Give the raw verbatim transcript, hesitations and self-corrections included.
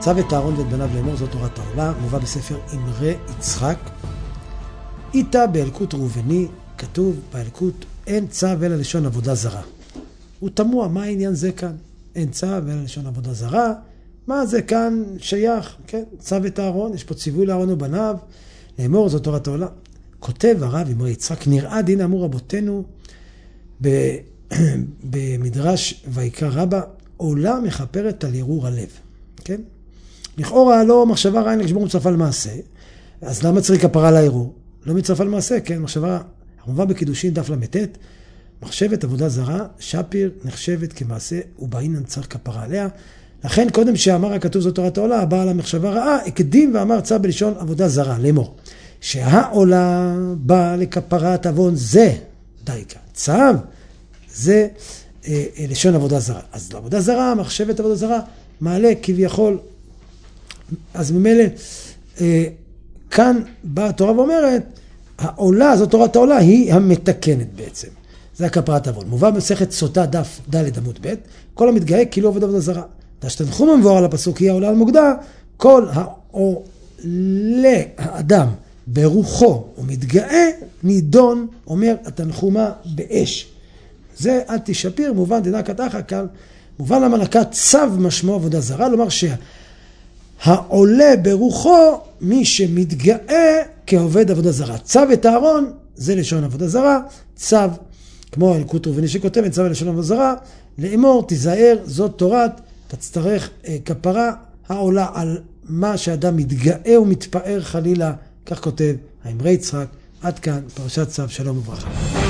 צו את אהרון ואת בניו לאמור, זאת תורת העולה, מובא בספר אמרי יצחק. איתה באלקוט ראובני, כתוב באלקוט, אין צו אלא לשון עבודה זרה. הוא תמוה, מה העניין זה כאן? אין צו אלא לשון עבודה זרה. מה זה כאן שייך? כן? צו את אהרון, יש פה ציווי לאהרון ובניו, לאמור, זאת תורת העולה. כותב הרב אמרי יצחק, נראה דין אמור רבותינו במדרש ויקרא רבה, עולה מכפרת על ערעור הלב. כן? לכאורה לא מחשבה רעין לשבור מצרפה למעשה, אז למה צריך כפרה לערעור? לא מצרפה למעשה, כן? מחשבה, המובא בקידושין דף למתת, מחשבת עבודה זרה, שפיר נחשבת כמעשה, ובעינן צריך כפרה עליה. לכן קודם שאמר הכתוב זאת תורת העולה, הבא על המחשבה רעה, הקדים ואמר צו בלשון עבודה זרה, לאמור. שהעולה באה לכפרת עוון זה, דייקה. צו זה אה, אה, לשון עבודה זרה. אז לעבודה זרה, מחשבת עבודה זרה, מעלה כביכול. אז ממילא, אה, כאן באה התורה ואומרת, העולה, זאת תורת העולה, היא המתקנת בעצם. זה הכפרת עוון. מובא במסכת סוטה דף ד' עמוד ב', כל המתגאה כאילו עובד עבודה זרה. תשתנחום המבואר על הפסוק, היא העולה על מוקדה, כל העולה האדם ברוחו ומתגאה, נידון, אומר התנחומה באש. זה אל תשפיר, מובן דינא קתחא כאן, מובן למה נקט צו משמעו עבודה זרה, לומר שהעולה ברוחו, מי שמתגאה כעובד עבודה זרה. צו את אהרון, זה לשון עבודה זרה, צו, כמו אלקוט ראובני שכותב, צו לשון עבודה זרה, לאמור, תיזהר, זאת תורת, תצטרך אה, כפרה העולה על מה שאדם מתגאה ומתפאר חלילה, כך כותב האמרי יצחק. עד כאן פרשת צו, שלום וברכה.